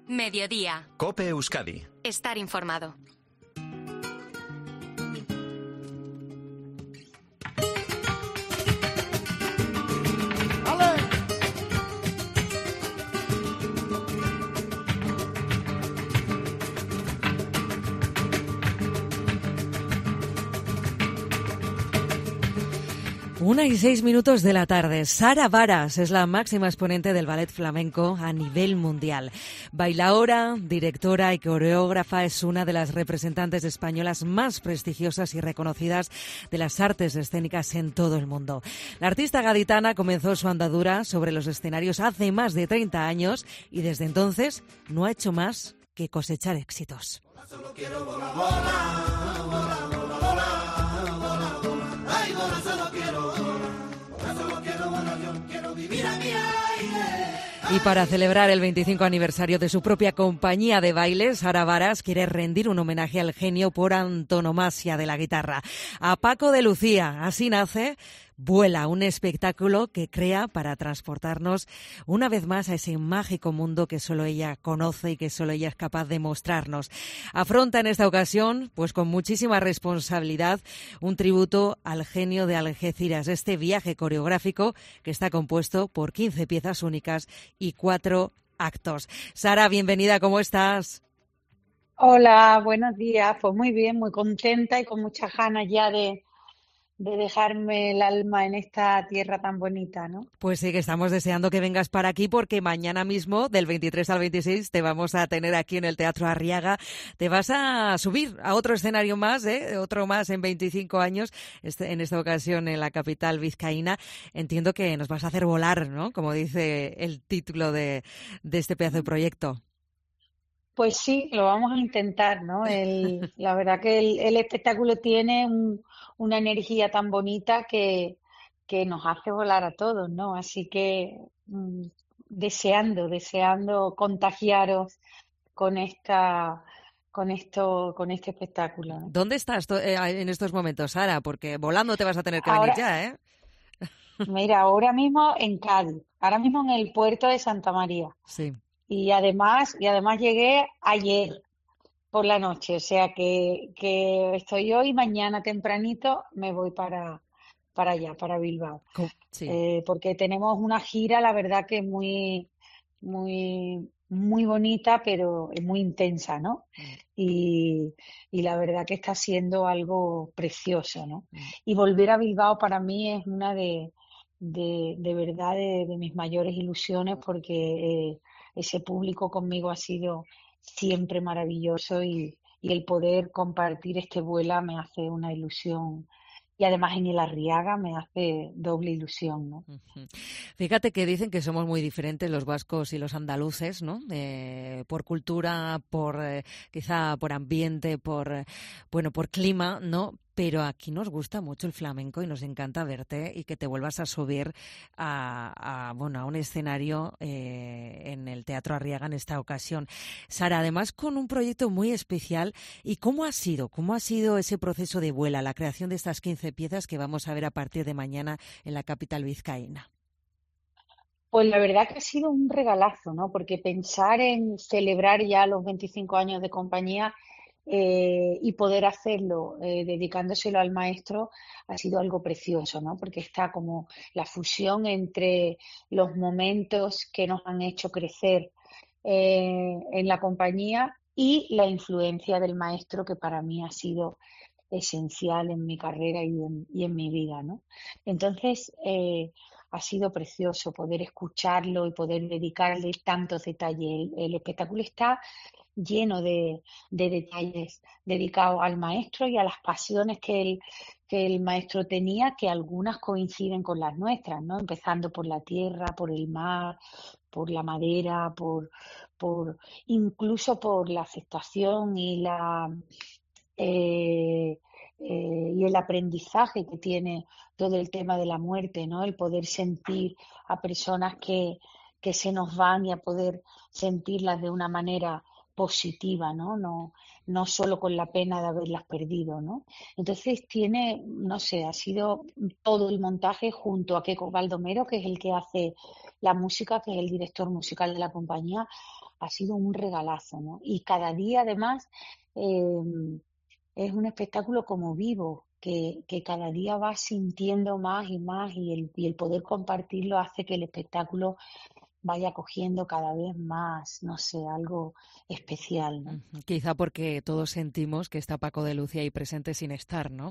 Mediodía. COPE Euskadi. Estar informado. Una y 6 minutos de la tarde. Sara Varas es la máxima exponente del ballet flamenco a nivel mundial. Bailaora, directora y coreógrafa, es una de las representantes españolas más prestigiosas y reconocidas de las artes escénicas en todo el mundo. La artista gaditana comenzó su andadura sobre los escenarios hace más de 30 años y desde entonces no ha hecho más que cosechar éxitos. Solo quiero volar, volar, volar, volar, volar, volar. Ay, volar, solo quiero volar, solo quiero volar, yo quiero vivir a mi aire. Y para celebrar el 25 aniversario de su propia compañía de baile, Sara Varas quiere rendir un homenaje al genio por antonomasia de la guitarra, a Paco de Lucía. Así nace Vuela, un espectáculo que crea para transportarnos una vez más a ese mágico mundo que solo ella conoce y que solo ella es capaz de mostrarnos. Afronta en esta ocasión, pues con muchísima responsabilidad, un tributo al genio de Algeciras, este viaje coreográfico que está compuesto por 15 piezas únicas y 4 actos. Sara, bienvenida, ¿cómo estás? Hola, buenos días. Pues muy bien, muy contenta y con muchas ganas ya de dejarme el alma en esta tierra tan bonita, ¿no? Pues sí, que estamos deseando que vengas para aquí porque mañana mismo, del 23 al 26, te vamos a tener aquí en el Teatro Arriaga. Te vas a subir a otro escenario más, otro más en 25 años, en esta ocasión en la capital vizcaína. Entiendo que nos vas a hacer volar, ¿no? Como dice el título de este pedazo de proyecto. Pues sí, lo vamos a intentar, ¿no? La verdad que el espectáculo tiene una energía tan bonita que nos hace volar a todos, ¿no? Así que deseando contagiaros con con este espectáculo, ¿no? ¿Dónde estás en estos momentos, Sara? Porque volando te vas a tener que venir Ahora, ya, ¿eh? mira, ahora mismo en Cádiz, ahora mismo en el puerto de Santa María. Sí. Y además llegué ayer por la noche, o sea que estoy hoy, mañana tempranito me voy para allá, para Bilbao. Sí. Porque tenemos una gira, la verdad que muy bonita, pero es muy intensa, ¿no? Y la verdad que está siendo algo precioso, ¿no? Y volver a Bilbao para mí es una de verdad de mis mayores ilusiones porque ese público conmigo ha sido siempre maravilloso y el poder compartir este vuela me hace una ilusión. Y además en el Arriaga me hace doble ilusión, ¿no? Fíjate que dicen que somos muy diferentes los vascos y los andaluces, ¿no? Por cultura, quizá por ambiente, por clima, ¿no? Pero aquí nos gusta mucho el flamenco y nos encanta verte y que te vuelvas a subir a un escenario en el Teatro Arriaga en esta ocasión. Sara, además con un proyecto muy especial. ¿Y cómo ha sido? ¿Cómo ha sido ese proceso de Vuela, la creación de estas 15 piezas que vamos a ver a partir de mañana en la capital vizcaína? Pues la verdad que ha sido un regalazo, ¿no? Porque pensar en celebrar ya los 25 años de compañía y poder hacerlo dedicándoselo al maestro ha sido algo precioso, ¿no? Porque está como la fusión entre los momentos que nos han hecho crecer en la compañía y la influencia del maestro que para mí ha sido esencial en mi carrera y en mi vida, ¿no? Entonces, ha sido precioso poder escucharlo y poder dedicarle tantos detalles. El espectáculo está lleno de detalles dedicados al maestro y a las pasiones que el maestro tenía, que algunas coinciden con las nuestras, ¿no? Empezando por la tierra, por el mar, por la madera, incluso por la aceptación eh, y el aprendizaje que tiene todo el tema de la muerte, ¿no? El poder sentir a personas que se nos van y a poder sentirlas de una manera positiva, ¿no? No solo con la pena de haberlas perdido, ¿no? Entonces tiene, no sé, ha sido todo el montaje junto a Keko Baldomero, que es el que hace la música, que es el director musical de la compañía, ha sido un regalazo, ¿no? Y cada día además es un espectáculo como vivo, que cada día vas sintiendo más y más y el poder compartirlo hace que el espectáculo vaya cogiendo cada vez más, no sé, algo especial, ¿no? Quizá porque todos sentimos que está Paco de Lucía ahí presente sin estar, ¿no?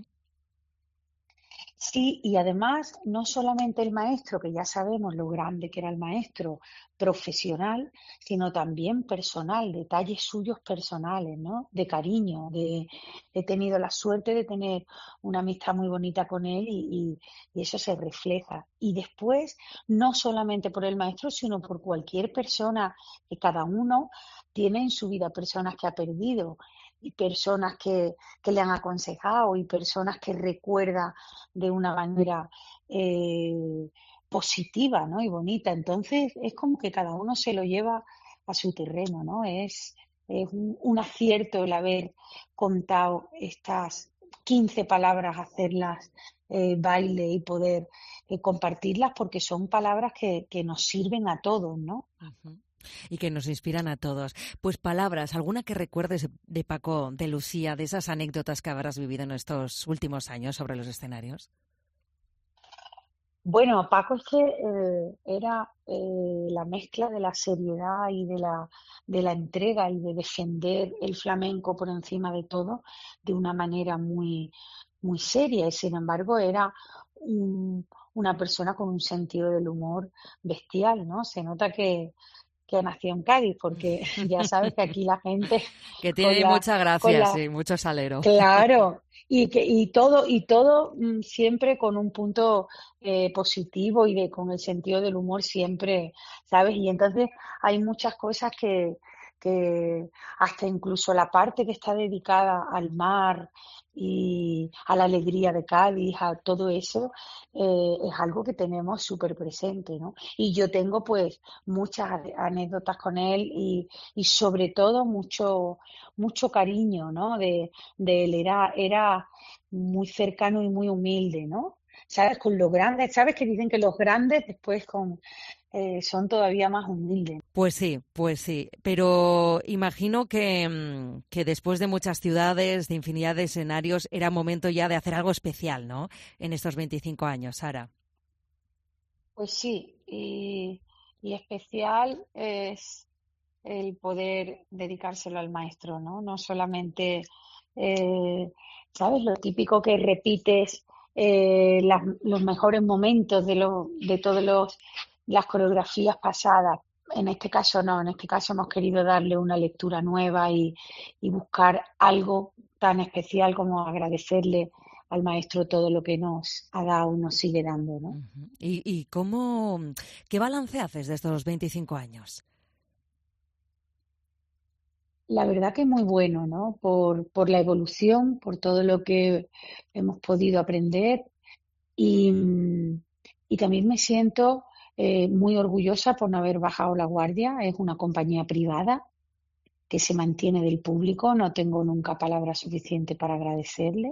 Sí, y además no solamente el maestro, que ya sabemos lo grande que era el maestro profesional, sino también personal, detalles suyos personales, ¿no? De cariño, he tenido la suerte de tener una amistad muy bonita con él y eso se refleja. Y después, no solamente por el maestro, sino por cualquier persona, que cada uno tiene en su vida personas que ha perdido y personas que le han aconsejado y personas que recuerda de una manera positiva, ¿no? Y bonita. Entonces es como que cada uno se lo lleva a su terreno, ¿no? Es un acierto el haber contado estas 15 palabras, hacerlas baile y poder compartirlas porque son palabras que nos sirven a todos, ¿no? Ujú. Y que nos inspiran a todos. Pues palabras, alguna que recuerdes de Paco de Lucía, de esas anécdotas que habrás vivido en estos últimos años sobre los escenarios. Bueno, Paco es que era la mezcla de la seriedad y de la entrega y de defender el flamenco por encima de todo de una manera muy, muy seria. Y sin embargo era una persona con un sentido del humor bestial, ¿no? Se nota que nació en Cádiz, porque ya sabes que aquí la gente Que con tiene mucha con gracia, la sí, mucho salero. Claro, y todo siempre con un punto positivo con el sentido del humor siempre, ¿sabes? Y entonces hay muchas cosas que hasta incluso la parte que está dedicada al mar y a la alegría de Cádiz, a todo eso, es algo que tenemos súper presente, ¿no? Y yo tengo pues muchas anécdotas con él y sobre todo mucho cariño, ¿no? De él. Era muy cercano y muy humilde, ¿no? ¿Sabes? Con los grandes, ¿sabes? Que dicen que los grandes después son todavía más humildes. Pues sí, pero imagino que después de muchas ciudades, de infinidad de escenarios, era momento ya de hacer algo especial, ¿no? En estos 25 años, Sara. Pues sí, y especial es el poder dedicárselo al maestro, ¿no? No solamente, ¿sabes? Lo típico que repites los mejores momentos de todas las coreografías pasadas. En este caso no, en este caso hemos querido darle una lectura nueva y buscar algo tan especial como agradecerle al maestro todo lo que nos ha dado y nos sigue dando, ¿no? Ujú. ¿Y qué balance haces de estos 25 años? La verdad que muy bueno, ¿no? Por la evolución, por todo lo que hemos podido aprender y, y también me siento muy orgullosa por no haber bajado la guardia. Es una compañía privada que se mantiene del público, no tengo nunca palabra suficiente para agradecerle.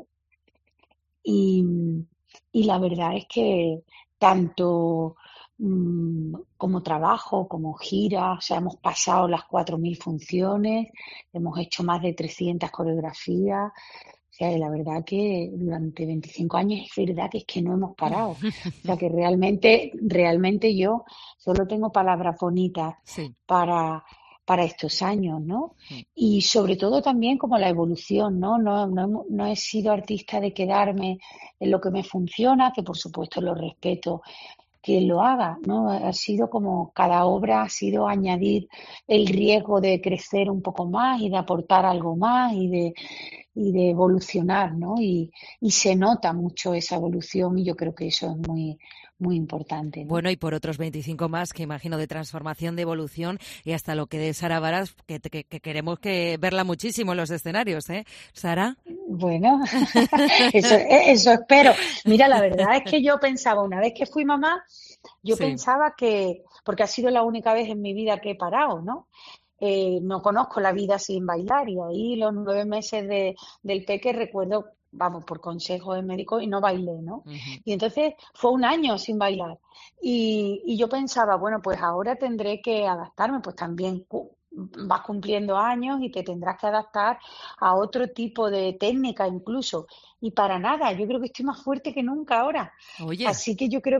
Y, y la verdad es que tanto como trabajo, como gira, o sea, hemos pasado las 4.000 funciones, hemos hecho más de 300 coreografías, o sea, y la verdad que durante 25 años es verdad que es que no hemos parado. O sea, que realmente yo solo tengo palabras bonitas Sí. para, para estos años, ¿no? Mm. Y sobre todo también como la evolución, ¿no? No he sido artista de quedarme en lo que me funciona, que por supuesto lo respeto quien lo haga, ¿no? Ha sido como cada obra ha sido añadir el riesgo de crecer un poco más y de aportar algo más y de evolucionar, ¿no? Y se nota mucho esa evolución y yo creo que eso es muy, muy importante, ¿no? Bueno, y por otros 25 más, que imagino de transformación, de evolución, y hasta lo que de Sara Varas, que queremos verla muchísimo en los escenarios, ¿eh? Sara. Bueno, eso espero. Mira, la verdad es que yo pensaba, una vez que fui mamá, yo Sí. pensaba porque ha sido la única vez en mi vida que he parado, ¿no? No conozco la vida sin bailar y ahí los 9 meses del peque recuerdo, vamos, por consejo de médico y no bailé, ¿no? Ujú. Y entonces fue un año sin bailar y yo pensaba, bueno, pues ahora tendré que adaptarme, pues también vas cumpliendo años y te tendrás que adaptar a otro tipo de técnica incluso. Y para nada, yo creo que estoy más fuerte que nunca ahora. Oye, Así que yo creo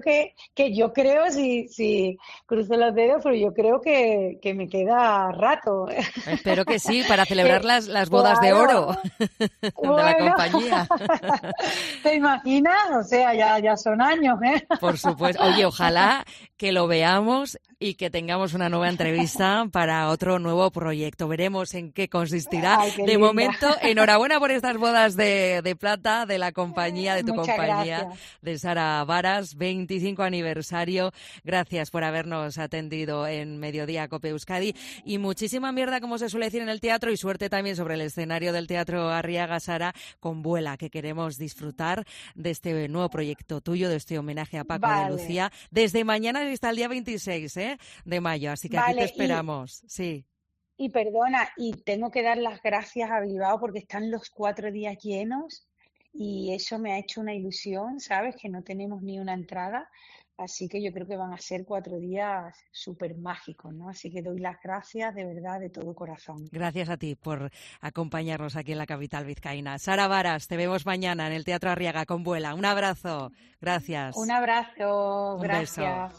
si cruzo los dedos, pero yo creo que me queda rato. espero que sí, para celebrar las bodas de Claro, oro de la bueno, compañía. ¿te imaginas? O sea, ya son años, ¿eh? Por supuesto. Oye, ojalá que lo veamos y que tengamos una nueva entrevista para otro nuevo proyecto. Veremos en qué consistirá. Ay, qué De linda. momento, enhorabuena por estas bodas de plata de la compañía, de tu Muchas compañía, gracias. de Sara Varas, 25 aniversario. Gracias por habernos atendido en Mediodía Cope Euskadi. Y muchísima mierda, como se suele decir en el teatro, y suerte también sobre el escenario del Teatro Arriaga, Sara, con Vuela, que queremos disfrutar de este nuevo proyecto tuyo, de este homenaje a Paco de Vale, Lucía, desde mañana hasta el día 26, de mayo. Así que aquí te vale. esperamos. Sí. Y perdona, y tengo que dar las gracias a Bilbao porque están los 4 días llenos y eso me ha hecho una ilusión, ¿sabes? Que no tenemos ni una entrada. Así que yo creo que van a ser 4 días súper mágicos, ¿no? Así que doy las gracias de verdad, de todo corazón. Gracias a ti por acompañarnos aquí en la capital vizcaína. Sara Varas, te vemos mañana en el Teatro Arriaga con Vuela. Un abrazo. Gracias. Un abrazo, Un beso. gracias.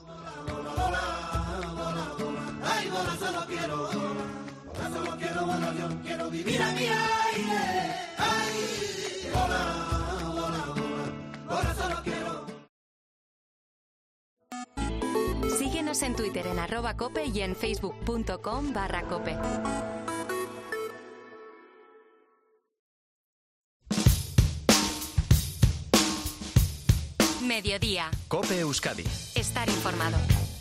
Ay, bola, solo quiero bola, yo quiero vivir a mi aire. Ay, bola, solo quiero. Síguenos en Twitter en @cope y en facebook.com/cope. Mediodía. Cope Euskadi. Estar informado.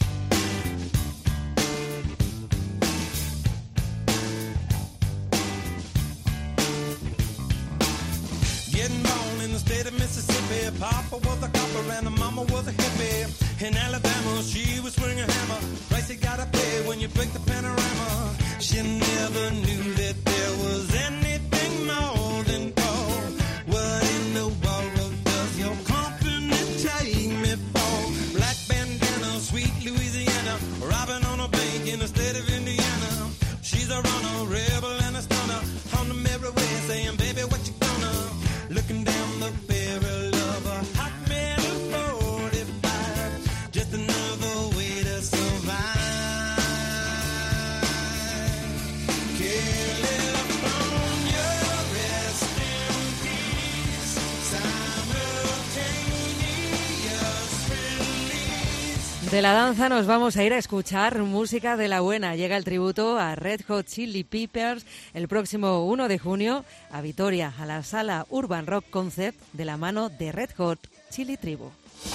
Getting born in the state of Mississippi. Papa was a copper and the mama was a hippie. In Alabama, she was swinging a hammer. Price you gotta pay when you break the panorama. She never knew that there was anything more than gold. What in the world does your company take me for? Black bandana, sweet Louisiana, robbing on a bank in the state of Indiana. She's a runner, rebel and a stunner. On the merry way saying, baby, what you gonna? Looking down the barrel of a hot metal 45, just another way to survive. California, rest in peace. Simultaneous release. De la danza nos vamos a ir a escuchar música de la buena. Llega el tributo a Red Hot Chili Peppers el próximo 1 de junio a Vitoria, a la sala Urban Rock Concept de la mano de Red Hot Chili Tribu.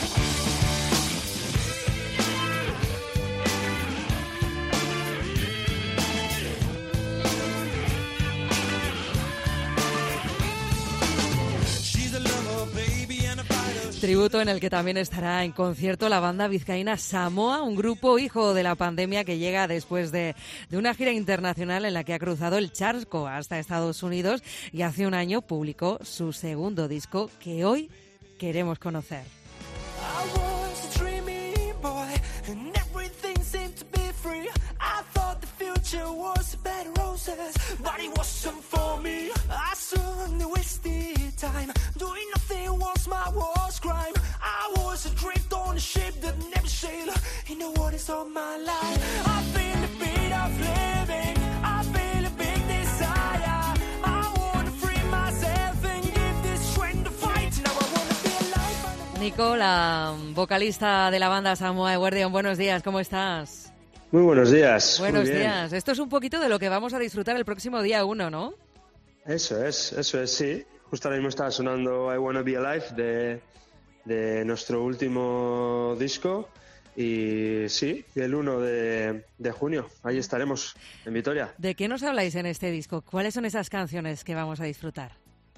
She's a lover, baby, and a fighter. Tributo en el que también estará en concierto la banda vizcaína Samoa, un grupo hijo de la pandemia que llega después de una gira internacional en la que ha cruzado el charco hasta Estados Unidos y hace un año publicó su segundo disco que hoy queremos conocer. I was a dreamy boy, and everything seemed to be free. I thought the future was a bed of roses, but it wasn't for me. I certainly wasted time, doing nothing was my worst crime. I was adrift on a ship that never sailed in the waters of my life. I feel the beat of living, I feel a big desire. I wanna free myself and give this strength to fight. Now I wanna be alive. Nico, la vocalista de la banda Samoa Eguerdion, buenos días, ¿cómo estás? Muy buenos días. Buenos muy bien. días. Esto es un poquito de lo que vamos a disfrutar el próximo día 1, ¿no? Eso es, sí. Justo ahora mismo estaba sonando I Wanna Be Alive de nuestro último disco. Y sí, el 1 de junio. Ahí estaremos, en Vitoria. ¿De qué nos habláis en este disco? ¿Cuáles son esas canciones que vamos a disfrutar?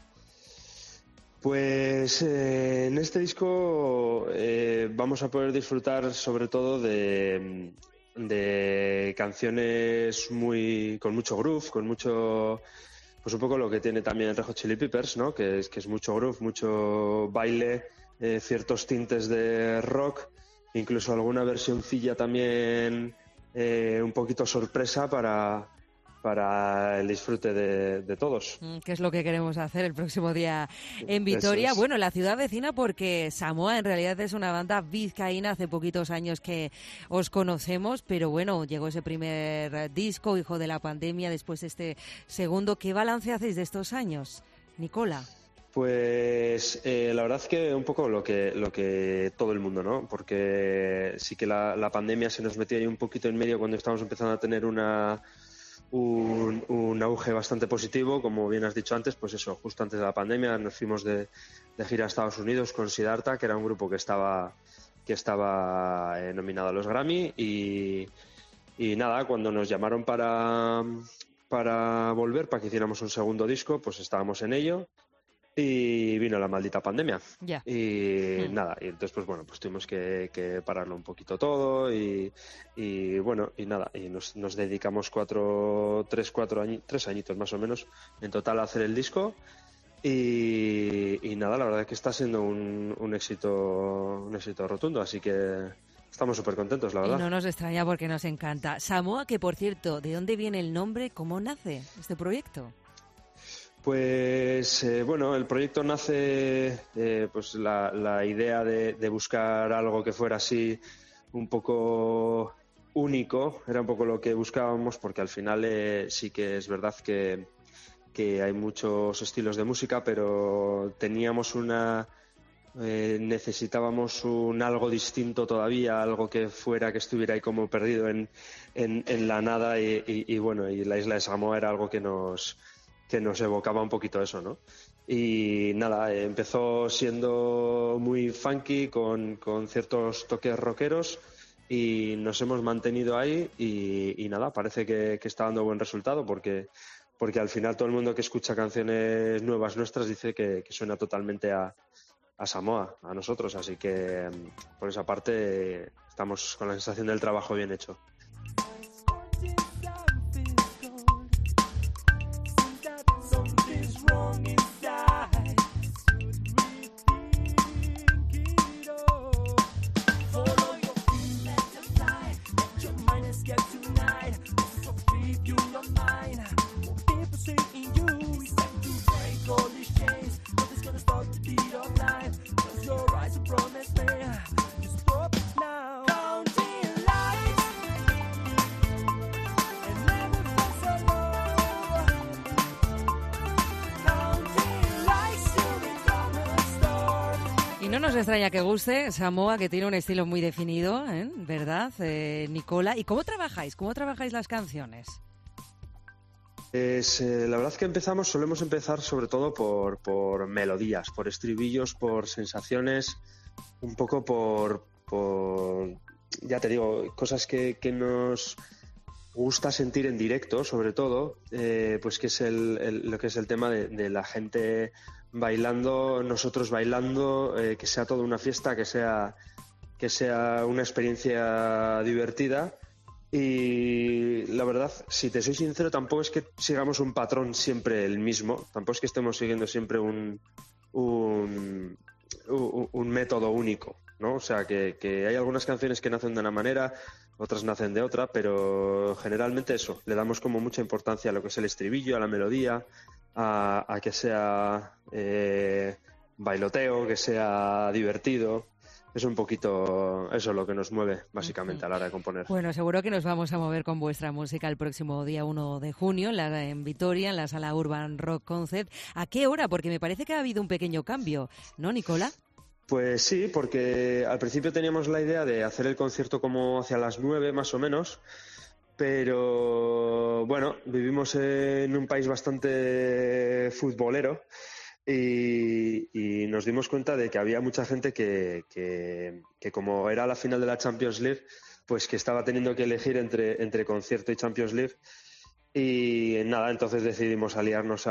Pues en este disco vamos a poder disfrutar sobre todo de canciones con mucho groove, con mucho, pues un poco lo que tiene también Red Hot Chili Peppers, ¿no? Que es mucho groove, mucho baile, ciertos tintes de rock, incluso alguna versioncilla también un poquito sorpresa para para el disfrute de todos. Que es lo que queremos hacer el próximo día en Vitoria. Eso es. Bueno, la ciudad vecina, porque Samoa en realidad es una banda vizcaína. Hace poquitos años que os conocemos, pero bueno, llegó ese primer disco, hijo de la pandemia, después este segundo. ¿Qué balance hacéis de estos años, Nicola? Pues la verdad es que un poco lo que todo el mundo, ¿no? Porque sí que la pandemia se nos metió ahí un poquito en medio cuando estábamos empezando a tener un auge bastante positivo, como bien has dicho antes, pues eso, justo antes de la pandemia nos fuimos de gira a Estados Unidos con Siddhartha, que era un grupo que estaba nominado a los Grammy, y nada, cuando nos llamaron para volver, para que hiciéramos un segundo disco, pues estábamos en ello. Y vino la maldita pandemia. Ya. Y nada, y entonces pues bueno, pues tuvimos que pararlo un poquito todo y bueno, y nada, y nos dedicamos 3 añitos más o menos en total a hacer el disco y nada, la verdad es que está siendo un éxito rotundo, así que estamos súper contentos, la verdad. Y no nos extraña porque nos encanta. Samoa, que por cierto, ¿de dónde viene el nombre? ¿Cómo nace este proyecto? Pues bueno, el proyecto nace pues la idea de buscar algo que fuera así un poco único, era un poco lo que buscábamos, porque al final sí que es verdad que hay muchos estilos de música, pero teníamos necesitábamos un algo distinto todavía, algo que estuviera ahí como perdido en la nada y bueno, y la isla de Samoa era algo que nos evocaba un poquito eso, ¿no? Y nada, empezó siendo muy funky con ciertos toques rockeros y nos hemos mantenido ahí y nada, parece que está dando buen resultado porque al final todo el mundo que escucha canciones nuevas nuestras dice que suena totalmente a Samoa, a nosotros, así que por esa parte estamos con la sensación del trabajo bien hecho. No nos extraña que guste Samoa, que tiene un estilo muy definido, ¿verdad, Nicola? ¿Y cómo trabajáis? ¿Cómo trabajáis las canciones? La verdad que solemos empezar sobre todo por melodías, por estribillos, por sensaciones, un poco por ya te digo, cosas que nos gusta sentir en directo, sobre todo, pues que es lo que es el tema de la gente bailando, nosotros bailando, que sea toda una fiesta, que sea una experiencia divertida. Y la verdad, si te soy sincero, tampoco es que sigamos un patrón siempre el mismo, tampoco es que estemos siguiendo siempre un método único, ¿no? O sea, que hay algunas canciones que nacen de una manera, otras nacen de otra, pero generalmente eso, le damos como mucha importancia a lo que es el estribillo, a la melodía, a que sea bailoteo, que sea divertido. Es un poquito eso lo que nos mueve, básicamente, a la hora de componer. Bueno, seguro que nos vamos a mover con vuestra música el próximo día 1 de junio en Vitoria, en la Sala Urban Rock Concept. ¿A qué hora? Porque me parece que ha habido un pequeño cambio, ¿no, Nicola? Pues sí, porque al principio teníamos la idea de hacer el concierto como hacia las 9 más o menos, pero bueno, vivimos en un país bastante futbolero y nos dimos cuenta de que había mucha gente que como era la final de la Champions League, pues que estaba teniendo que elegir entre concierto y Champions League. Y nada, entonces decidimos aliarnos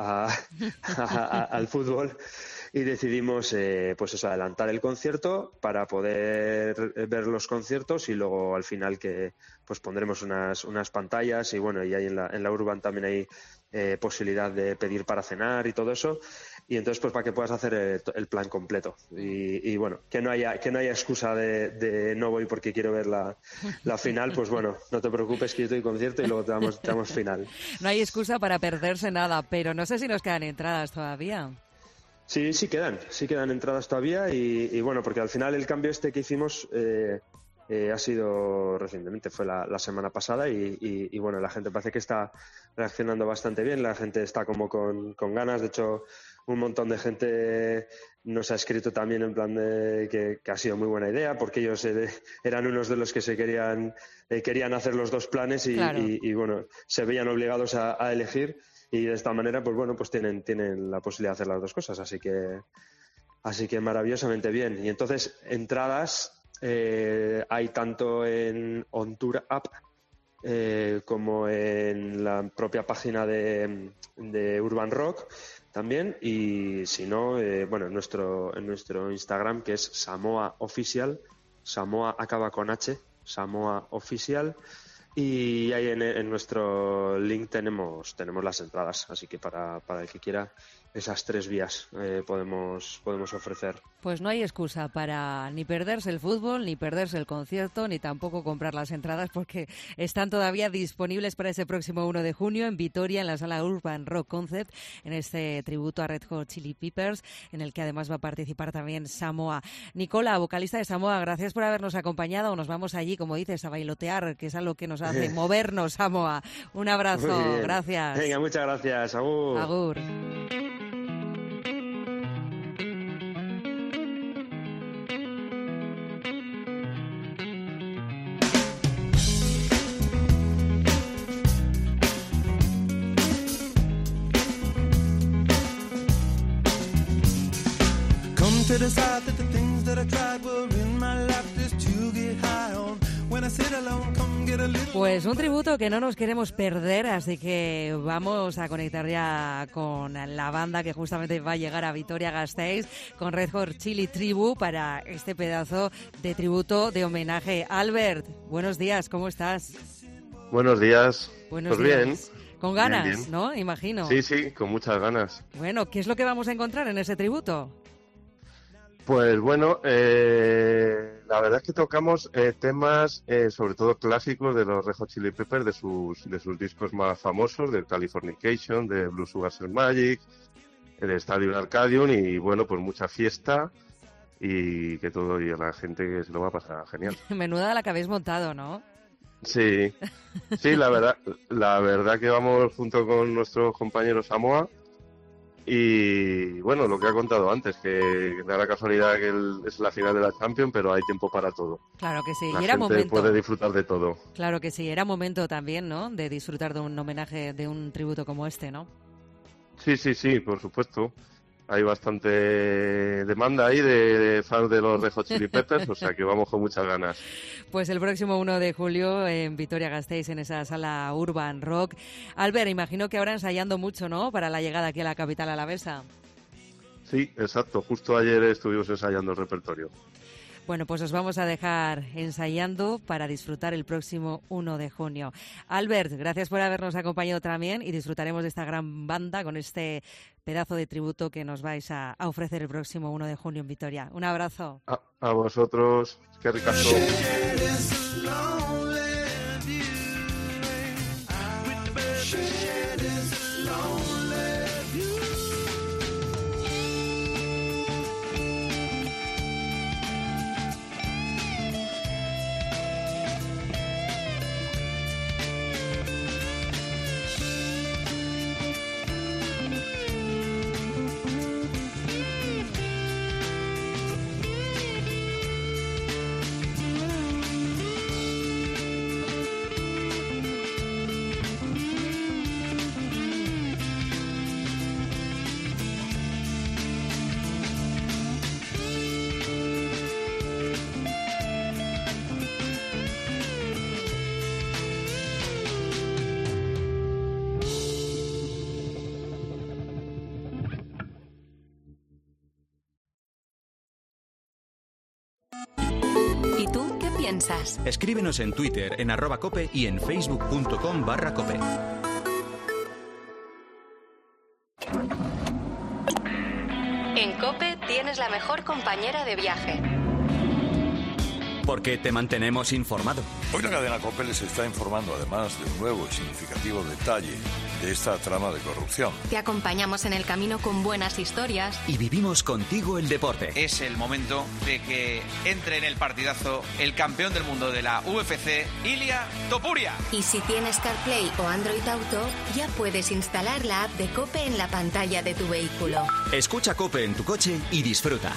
al fútbol y decidimos pues eso, adelantar el concierto para poder ver los conciertos y luego al final que pues pondremos unas pantallas y bueno, y ahí en la Urban también hay posibilidad de pedir para cenar y todo eso y entonces pues para que puedas hacer el plan completo y bueno, que no haya excusa de no voy porque quiero ver la final, pues bueno, no te preocupes que yo estoy concierto y luego te damos final. No hay excusa para perderse nada, pero no sé si nos quedan entradas todavía. Sí quedan entradas todavía y bueno, porque al final el cambio este que hicimos ha sido recientemente, fue la semana pasada y bueno, la gente parece que está reaccionando bastante bien, la gente está como con ganas, de hecho un montón de gente nos ha escrito también en plan de que ha sido muy buena idea porque ellos eran unos de los que querían hacer los dos planes Claro. y bueno, se veían obligados a elegir y de esta manera pues bueno, pues tienen la posibilidad de hacer las dos cosas, así que maravillosamente bien. Y entonces entradas hay tanto en On Tour App como en la propia página de Urban Rock también, y si no, bueno, en nuestro Instagram, que es Samoa Official, Samoa acaba con H, Samoa Official, y ahí en nuestro link tenemos las entradas, así que para el que quiera esas 3 vías podemos ofrecer. Pues no hay excusa para ni perderse el fútbol, ni perderse el concierto, ni tampoco comprar las entradas porque están todavía disponibles para ese próximo 1 de junio en Vitoria, en la sala Urban Rock Concept, en este tributo a Red Hot Chili Peppers, en el que además va a participar también Samoa. Nicola, vocalista de Samoa, gracias por habernos acompañado. Nos vamos allí, como dices, a bailotear, que es algo que nos hace movernos, Samoa. Un abrazo, gracias. Venga, muchas gracias. Agur. Agur. To decide that the things that I tried were in my life just to get high on. When I sit alone, come get a little. Pues un tributo que no nos queremos perder, así que vamos a conectar ya con la banda que justamente va a llegar a Vitoria-Gasteiz, con Red Hot Chili Tribu, para este pedazo de tributo de homenaje. Albert, buenos días, ¿cómo estás? Buenos días. Buenos pues días. Bien. Con ganas, Bien. ¿no? Imagino. Sí, con muchas ganas. Bueno, ¿qué es lo que vamos a encontrar en ese tributo? Pues bueno, la verdad es que tocamos temas sobre todo clásicos de los Red Hot Chili Peppers, de sus discos más famosos, de Californication, de Blue Sugar Sex Magic, el Stadium Arcadium, y bueno, pues mucha fiesta y que todo, y a la gente que se lo va a pasar genial. Menuda la que habéis montado, ¿no? Sí, la verdad que vamos junto con nuestros compañeros Samoa. Y bueno, lo que ha contado antes, que da la casualidad que es la final de la Champions, pero hay tiempo para todo. Claro que sí, La y era gente momento. puede disfrutar de todo. Claro que sí, era momento también, ¿no? De disfrutar de un homenaje, de un tributo como este, ¿no? Sí, por supuesto. Hay bastante demanda ahí de fans de los Red Hot Chili Peppers, o sea que vamos con muchas ganas. Pues el próximo 1 de julio en Vitoria-Gasteiz, en esa sala Urban Rock. Albert, imagino que ahora ensayando mucho, ¿no?, para la llegada aquí a la capital alavesa. Sí, exacto. Justo ayer estuvimos ensayando el repertorio. Bueno, pues os vamos a dejar ensayando para disfrutar el próximo 1 de junio. Albert, gracias por habernos acompañado también y disfrutaremos de esta gran banda con este pedazo de tributo que nos vais a ofrecer el próximo 1 de junio en Vitoria. Un abrazo. A vosotros, qué ricazo. ¿Y tú qué piensas? Escríbenos en Twitter, en @cope y en facebook.com/cope. tienes la mejor compañera de viaje. Porque te mantenemos informado. Hoy la cadena COPE les está informando además de un nuevo y significativo detalle de esta trama de corrupción. Te acompañamos en el camino con buenas historias. Y vivimos contigo el deporte. Es el momento de que entre en el partidazo el campeón del mundo de la UFC, Ilia Topuria. Y si tienes CarPlay o Android Auto, ya puedes instalar la app de COPE en la pantalla de tu vehículo. Escucha COPE en tu coche y disfruta.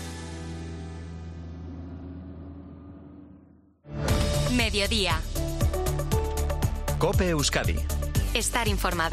Mediodía. COPE Euskadi. Estar informado.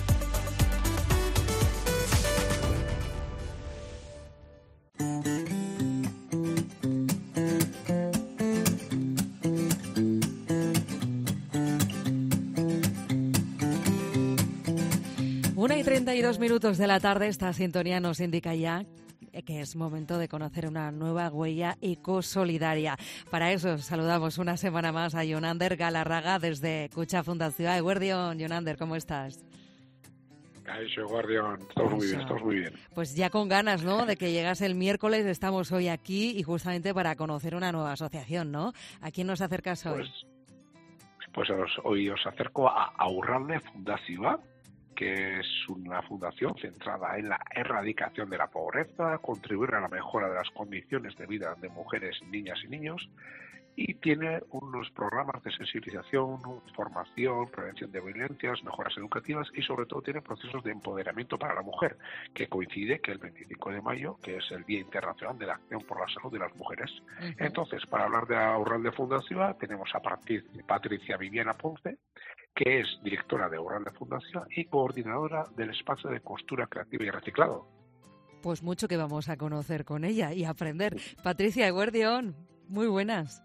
Una y 32 minutos de la tarde, esta sintonía nos indica ya que es momento de conocer una nueva huella ecosolidaria. Para eso saludamos una semana más a Jonander Galarraga desde Kutxa Fundazioa. Eguerdion, Jonander, ¿cómo estás? Eso, Guardián, estamos muy bien. Pues ya con ganas, ¿no?, de que llegase el miércoles. Estamos hoy aquí y justamente para conocer una nueva asociación, ¿no? ¿A quién nos acercas hoy? Pues hoy os acerco a Aurralde Fundazioa, que es una fundación centrada en la erradicación de la pobreza, contribuir a la mejora de las condiciones de vida de mujeres, niñas y niños, y tiene unos programas de sensibilización, formación, prevención de violencias, mejoras educativas y sobre todo tiene procesos de empoderamiento para la mujer, que coincide que el 25 de mayo, que es el Día Internacional de la Acción por la Salud de las Mujeres. Entonces, para hablar de Aurralde Fundazioa, tenemos a Patricia Viviana Ponce, que es directora de Aurralde Fundazioa y coordinadora del espacio de costura creativa y reciclado. Pues mucho que vamos a conocer con ella y aprender. Patricia, eguerdion, muy buenas.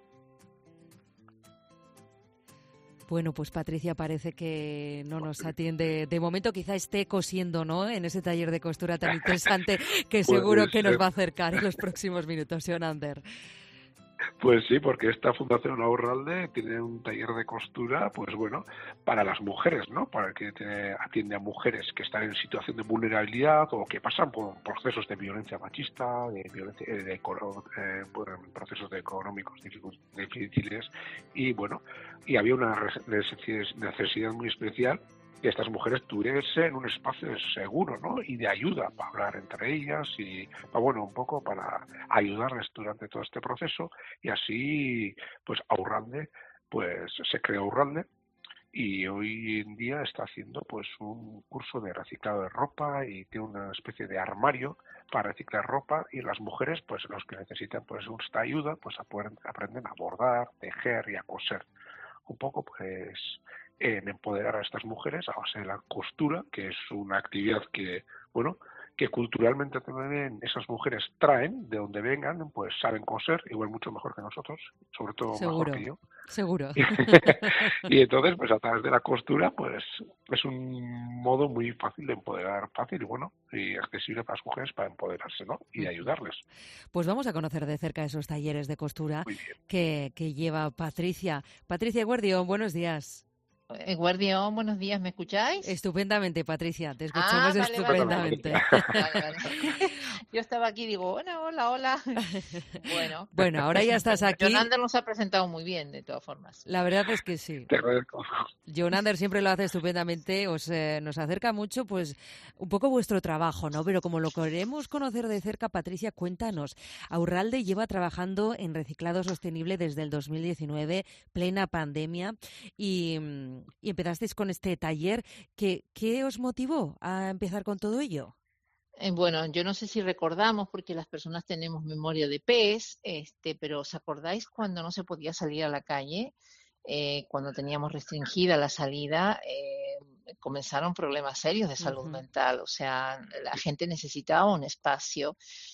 Bueno, pues Patricia parece que no nos atiende. De momento quizá esté cosiendo, ¿no?, en ese taller de costura tan interesante que seguro que nos va a acercar en los próximos minutos, Jonander. Pues sí, porque esta Fundación Aurralde tiene un taller de costura, pues bueno, para las mujeres, ¿no? Para que atiende a mujeres que están en situación de vulnerabilidad o que pasan por procesos de violencia machista, procesos económicos difíciles y bueno, y había una necesidad muy especial que estas mujeres tuviesen un espacio seguro, ¿no?, y de ayuda para hablar entre ellas y, bueno, un poco para ayudarles durante todo este proceso. Y así, pues Aurralde, pues se creó Aurralde y hoy en día está haciendo pues un curso de reciclado de ropa y tiene una especie de armario para reciclar ropa, y las mujeres, pues los que necesitan pues esta ayuda, pues aprenden a bordar, tejer y a coser. Un poco pues en empoderar a estas mujeres a base de la costura, que es una actividad que, bueno, que culturalmente también esas mujeres traen, de donde vengan, pues saben coser, igual mucho mejor que nosotros, sobre todo seguro, mejor que yo. Seguro. Y entonces, pues a través de la costura, pues es un modo muy fácil de empoderar, fácil y bueno, y accesible para las mujeres para empoderarse, ¿no?, y ayudarles. Pues vamos a conocer de cerca esos talleres de costura que lleva Patricia. Patricia Eguerdion, buenos días. Eguerdion, buenos días, ¿me escucháis? Estupendamente, Patricia, te escuchamos estupendamente. Vale. Yo estaba aquí y digo, bueno, hola. Bueno, ahora ya estás aquí. Jonander nos ha presentado muy bien, de todas formas. La verdad es que sí. Te agradezco. Jonander siempre lo hace estupendamente, nos acerca mucho, pues, un poco vuestro trabajo, ¿no? Pero como lo queremos conocer de cerca, Patricia, cuéntanos. Aurralde lleva trabajando en reciclado sostenible desde el 2019, plena pandemia, y empezasteis con este taller. ¿Qué os motivó a empezar con todo ello? Bueno, yo no sé si recordamos, porque las personas tenemos memoria de pez, pero ¿os acordáis cuando no se podía salir a la calle? Cuando teníamos restringida la salida, comenzaron problemas serios de salud mental. O sea, la gente necesitaba un espacio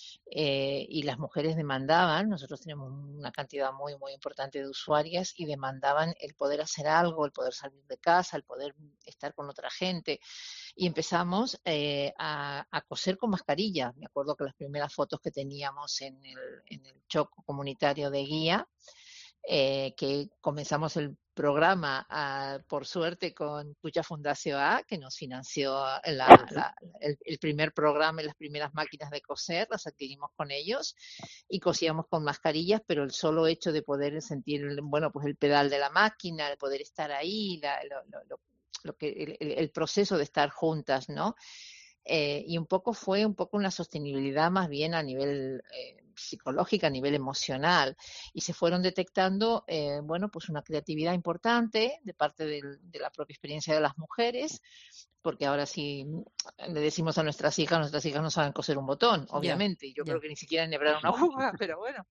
y las mujeres demandaban, nosotros tenemos una cantidad muy, muy importante de usuarias y demandaban el poder hacer algo, el poder salir de casa, el poder estar con otra gente. Y empezamos a coser con mascarilla. Me acuerdo que las primeras fotos que teníamos en el choco comunitario de Guía, que comenzamos el programa, por suerte, con Cucha Fundación A, que nos financió el primer programa y las primeras máquinas de coser, las adquirimos con ellos y cosíamos con mascarillas, pero el solo hecho de poder sentir, bueno, pues el pedal de la máquina, el poder estar ahí, el proceso de estar juntas, ¿no? Y fue un poco una sostenibilidad más bien a nivel psicológica, a nivel emocional, y se fueron detectando, bueno, pues una creatividad importante de parte de la propia experiencia de las mujeres, porque ahora sí le decimos a nuestras hijas no saben coser un botón, obviamente, yo creo que ni siquiera enhebrar una aguja, pero bueno.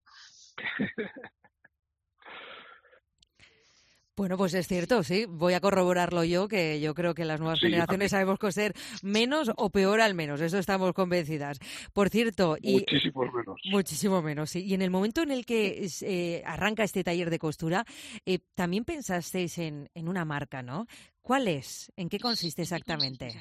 Bueno, pues es cierto, sí. Voy a corroborarlo yo, que yo creo que las nuevas generaciones sabemos coser menos o peor al menos. Eso estamos convencidas. Por cierto... Muchísimo menos, sí. Y en el momento en el que arranca este taller de costura, también pensasteis en una marca, ¿no? ¿Cuál es? ¿En qué consiste exactamente?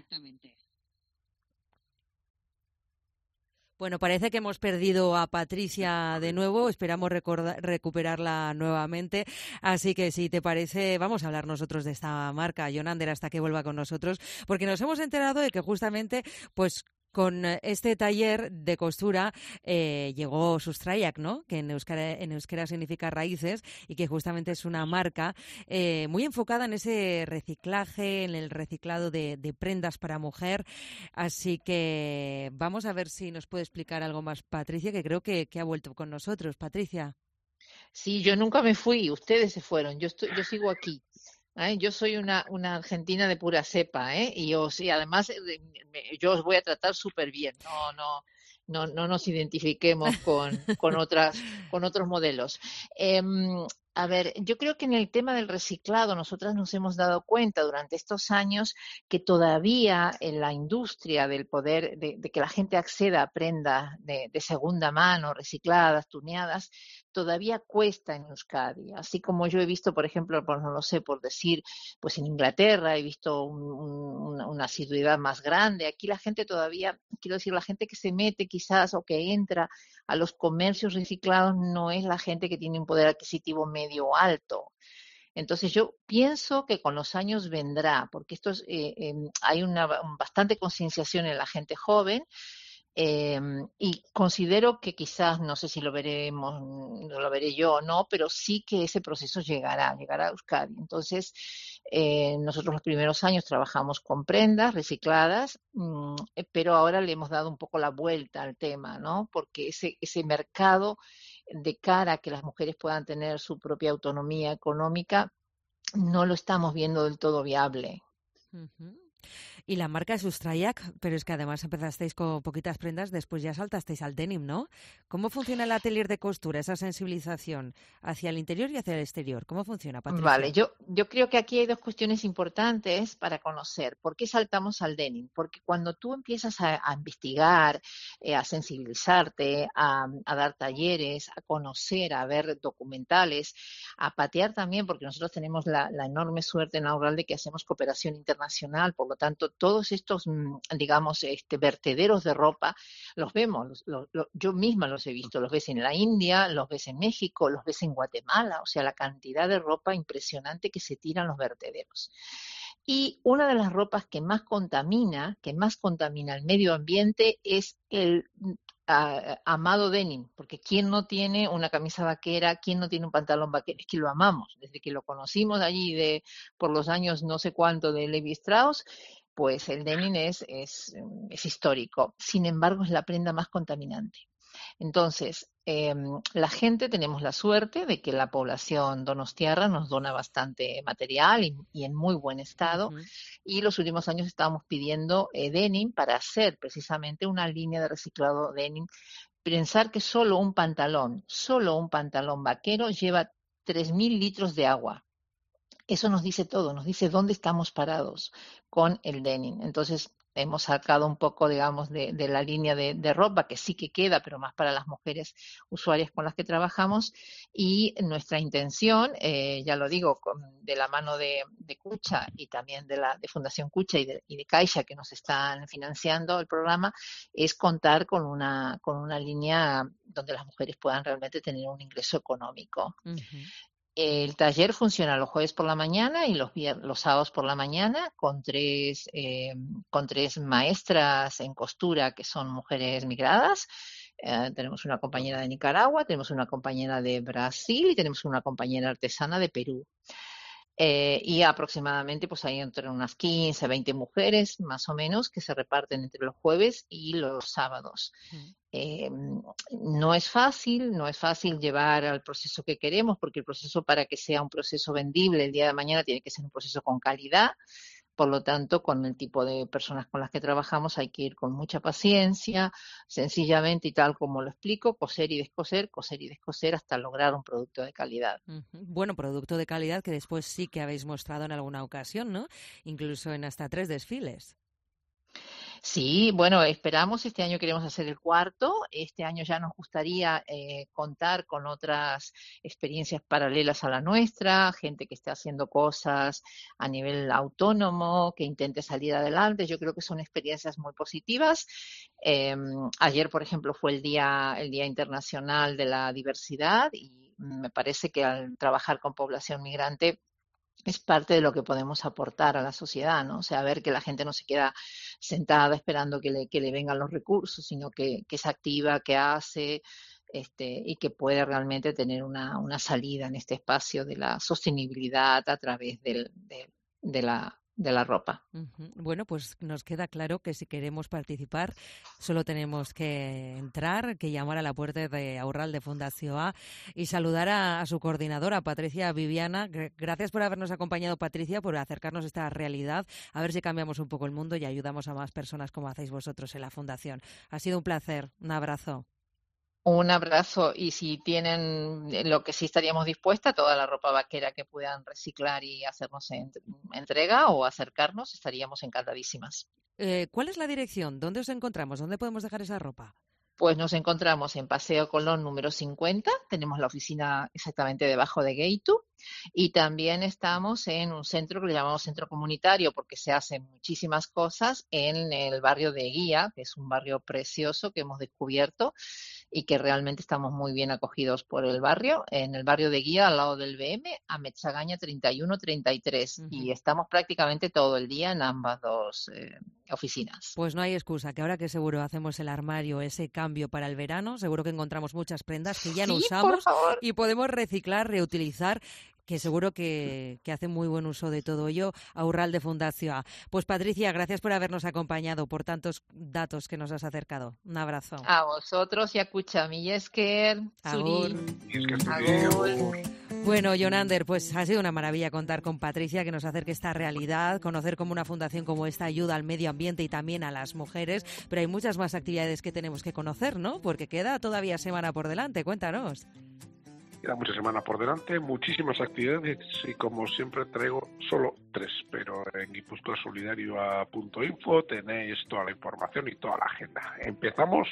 Bueno, parece que hemos perdido a Patricia de nuevo, esperamos recuperarla nuevamente, así que si te parece, vamos a hablar nosotros de esta marca, Jonander, hasta que vuelva con nosotros, porque nos hemos enterado de que justamente, pues, con este taller de costura llegó Sustraiak, ¿no? Que en euskera significa raíces y que justamente es una marca muy enfocada en ese reciclaje, en el reciclado de prendas para mujer. Así que vamos a ver si nos puede explicar algo más Patricia, que creo que ha vuelto con nosotros. Patricia. Sí, yo nunca me fui, ustedes se fueron, yo sigo aquí. Yo soy una argentina de pura cepa, y además yo os voy a tratar súper bien. No nos identifiquemos con otros modelos. A ver, yo creo que en el tema del reciclado nosotras nos hemos dado cuenta durante estos años que todavía en la industria del poder de que la gente acceda a prendas de segunda mano, recicladas, tuneadas, todavía cuesta en Euskadi. Así como yo he visto, por ejemplo, pues no lo sé, por decir, pues en Inglaterra he visto una asiduidad más grande. Aquí la gente todavía, quiero decir, la gente que se mete quizás o que entra a los comercios reciclados no es la gente que tiene un poder adquisitivo medio o alto. Entonces yo pienso que con los años vendrá, porque hay una bastante concienciación en la gente joven, y considero que quizás, no sé si lo veré yo o no, pero sí que ese proceso llegará a Euskadi. Entonces, nosotros los primeros años trabajamos con prendas recicladas, pero ahora le hemos dado un poco la vuelta al tema, ¿no? Porque ese mercado de cara a que las mujeres puedan tener su propia autonomía económica, no lo estamos viendo del todo viable. Uh-huh. Y la marca es Sustraiak, pero es que además empezasteis con poquitas prendas, después ya saltasteis al denim, ¿no? ¿Cómo funciona el atelier de costura, esa sensibilización hacia el interior y hacia el exterior? ¿Cómo funciona, Patricia? Vale, yo creo que aquí hay dos cuestiones importantes para conocer. ¿Por qué saltamos al denim? Porque cuando tú empiezas a investigar, a sensibilizarte, a dar talleres, a conocer, a ver documentales, a patear también, porque nosotros tenemos la enorme suerte en Aurral de que hacemos cooperación internacional, por lo tanto, todos estos, digamos, vertederos de ropa, los vemos, yo misma los he visto, los ves en la India, los ves en México, los ves en Guatemala, o sea, la cantidad de ropa impresionante que se tiran los vertederos. Y una de las ropas que más contamina el medio ambiente es el amado denim, porque ¿quién no tiene una camisa vaquera? ¿Quién no tiene un pantalón vaquero? Es que lo amamos, desde que lo conocimos allí por los años no sé cuánto de Levi Strauss, pues el denim es histórico. Sin embargo, es la prenda más contaminante. Entonces, la gente tenemos la suerte de que la población donostiarra nos dona bastante material y en muy buen estado. Uh-huh. Y los últimos años estábamos pidiendo denim para hacer precisamente una línea de reciclado denim. Pensar que solo un pantalón vaquero lleva 3.000 litros de agua. Eso nos dice todo, nos dice dónde estamos parados con el denim. Entonces, hemos sacado un poco, digamos, de la línea de ropa, que sí que queda, pero más para las mujeres usuarias con las que trabajamos. Y nuestra intención, ya lo digo, de la mano de Cucha y también de Fundación Cucha y de Caixa, que nos están financiando el programa, es contar con una línea donde las mujeres puedan realmente tener un ingreso económico. Uh-huh. El taller funciona los jueves por la mañana y los sábados por la mañana con tres maestras en costura que son mujeres migradas. Tenemos una compañera de Nicaragua, tenemos una compañera de Brasil y tenemos una compañera artesana de Perú. Y aproximadamente pues hay entre unas 15, 20 mujeres más o menos que se reparten entre los jueves y los sábados. No es fácil llevar al proceso que queremos, porque el proceso, para que sea un proceso vendible el día de mañana, tiene que ser un proceso con calidad. Por lo tanto, con el tipo de personas con las que trabajamos hay que ir con mucha paciencia, sencillamente y tal como lo explico, coser y descoser hasta lograr un producto de calidad. Bueno, producto de calidad que después sí que habéis mostrado en alguna ocasión, ¿no? Incluso en hasta 3 desfiles. Sí, bueno, esperamos, este año queremos hacer el 4, este año ya nos gustaría contar con otras experiencias paralelas a la nuestra, gente que esté haciendo cosas a nivel autónomo, que intente salir adelante. Yo creo que son experiencias muy positivas. Ayer, por ejemplo, fue el Día Internacional de la Diversidad y me parece que al trabajar con población migrante es parte de lo que podemos aportar a la sociedad, ¿no? O sea, ver que la gente no se queda sentada esperando que le vengan los recursos, sino que se activa, que hace, y que puede realmente tener una salida en este espacio de la sostenibilidad a través de la ropa. Bueno, pues nos queda claro que si queremos participar solo tenemos que entrar, que llamar a la puerta de Aurral de Fundació A y saludar a su coordinadora, Patricia Viviana. Gracias por habernos acompañado, Patricia, por acercarnos a esta realidad, a ver si cambiamos un poco el mundo y ayudamos a más personas como hacéis vosotros en la Fundación. Ha sido un placer. Un abrazo. Un abrazo, y si tienen lo que sí estaríamos dispuestas, toda la ropa vaquera que puedan reciclar y hacernos entrega o acercarnos, estaríamos encantadísimas. ¿Cuál es la dirección? ¿Dónde os encontramos? ¿Dónde podemos dejar esa ropa? Pues nos encontramos en Paseo Colón número 50, tenemos la oficina exactamente debajo de Gaitu, y también estamos en un centro que le llamamos centro comunitario porque se hacen muchísimas cosas en el barrio de Guía, que es un barrio precioso que hemos descubierto y que realmente estamos muy bien acogidos por el barrio, en el barrio de Guía, al lado del BM, a Metzagaña 31-33, y estamos prácticamente todo el día en ambas dos oficinas. Pues no hay excusa, que ahora que seguro hacemos el armario, ese cambio para el verano, seguro que encontramos muchas prendas que ya no usamos y podemos reciclar, reutilizar, que seguro que hace muy buen uso de todo ello, Aurral de Fundació A. Pues Patricia, gracias por habernos acompañado, por tantos datos que nos has acercado. Un abrazo. A vosotros y a Cuchami Esker, Zuri. Agur. Bueno, Jonander, pues ha sido una maravilla contar con Patricia, que nos acerque esta realidad, conocer cómo una fundación como esta ayuda al medio ambiente y también a las mujeres, pero hay muchas más actividades que tenemos que conocer, ¿no? Porque queda todavía semana por delante, cuéntanos. Queda mucha semana por delante, muchísimas actividades y como siempre traigo solo 3, pero en guipuzcoasolidaria.info tenéis toda la información y toda la agenda. Empezamos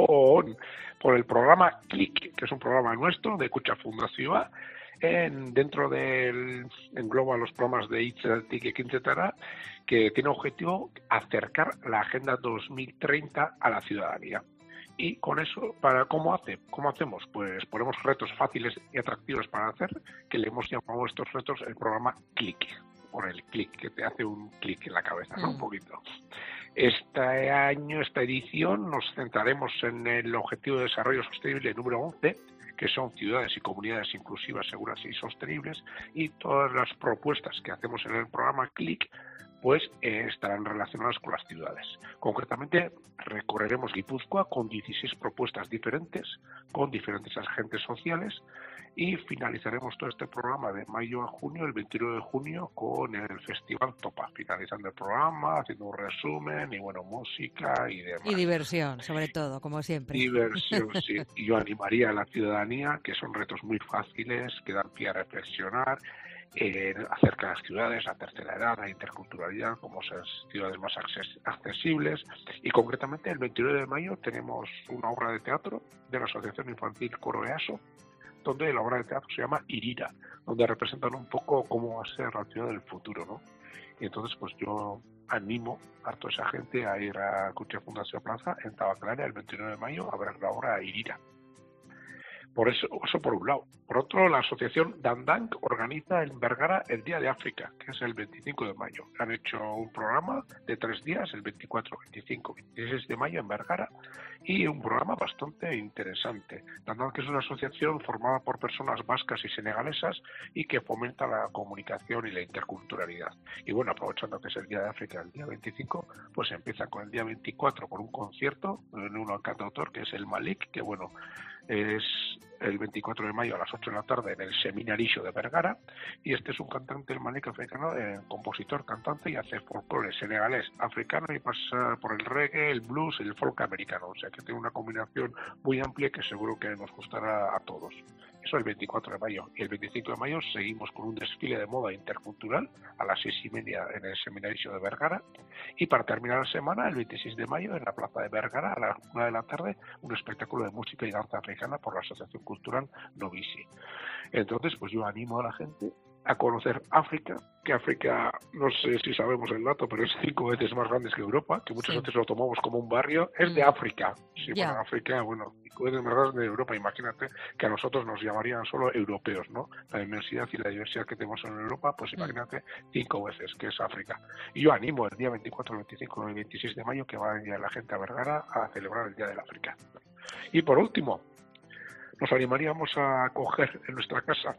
por el programa CLIC, que es un programa nuestro de Cucha Fundació A, dentro del engloba los programas de Itzel, TIC, etcétera, que tiene objetivo acercar la Agenda 2030 a la ciudadanía. Y con eso, ¿cómo hacemos? Pues ponemos retos fáciles y atractivos para hacer, que le hemos llamado a estos retos el programa CLIC, por el clic, que te hace un clic en la cabeza, ¿no? Un poquito. Este año, esta edición, nos centraremos en el Objetivo de Desarrollo Sostenible número 11, que son ciudades y comunidades inclusivas, seguras y sostenibles, y todas las propuestas que hacemos en el programa CLIC pues estarán relacionadas con las ciudades. Concretamente, recorreremos Guipúzcoa con 16 propuestas diferentes, con diferentes agentes sociales, y finalizaremos todo este programa de mayo a junio, el 29 de junio, con el Festival Topa, finalizando el programa, haciendo un resumen, y bueno, música y demás. Y diversión, sobre todo, como siempre. Diversión, sí. Y yo animaría a la ciudadanía, que son retos muy fáciles, que dan pie a reflexionar, acerca de las ciudades, la tercera edad, la interculturalidad, como esas ciudades más accesibles. Y concretamente el 29 de mayo tenemos una obra de teatro de la Asociación Infantil Coro EASO, donde la obra de teatro se llama Irira, donde representan un poco cómo va a ser la ciudad del futuro, ¿no? Y entonces pues yo animo a toda esa gente a ir a Cucha Fundació Plaza en Tabacalera el 29 de mayo a ver la obra Irira. Por eso por un lado. Por otro, la asociación Dandang organiza en Vergara el Día de África, que es el 25 de mayo. Han hecho un programa de 3 días, el 24, 25, 26 de mayo en Vergara, y un programa bastante interesante. Dandang, que es una asociación formada por personas vascas y senegalesas y que fomenta la comunicación y la interculturalidad. Y bueno, aprovechando que es el Día de África, el día 25, pues empieza con el día 24 con un concierto de un cantautor que es el Malik, que bueno, es el 24 de mayo a las 8 de la tarde en el Seminarisio de Vergara, y este es un cantante, el Malik africano, compositor, cantante, y hace folclore senegalés, africano, y pasa por el reggae, el blues y el folk americano, o sea que tiene una combinación muy amplia que seguro que nos gustará a todos. Eso el 24 de mayo. Y el 25 de mayo seguimos con un desfile de moda intercultural a las 6:30 en el Seminarisio de Vergara. Y para terminar la semana, el 26 de mayo, en la plaza de Vergara, a las 1 de la tarde, un espectáculo de música y danza africana por la Asociación Cultural Novisi. Entonces, pues yo animo a la gente a conocer África, que África, no sé si sabemos el dato, pero es 5 veces más grande que Europa, que muchas veces lo tomamos como un barrio, es de África. Sí, bueno, África, 5 veces más grande de Europa. Imagínate que a nosotros nos llamarían solo europeos, ¿no? La inmensidad y la diversidad que tenemos en Europa, pues imagínate 5 veces que es África. Y yo animo el día 24, el 25 y el 26 de mayo que vaya la gente a Vergara a celebrar el Día del África. Y por último, nos animaríamos a acoger en nuestra casa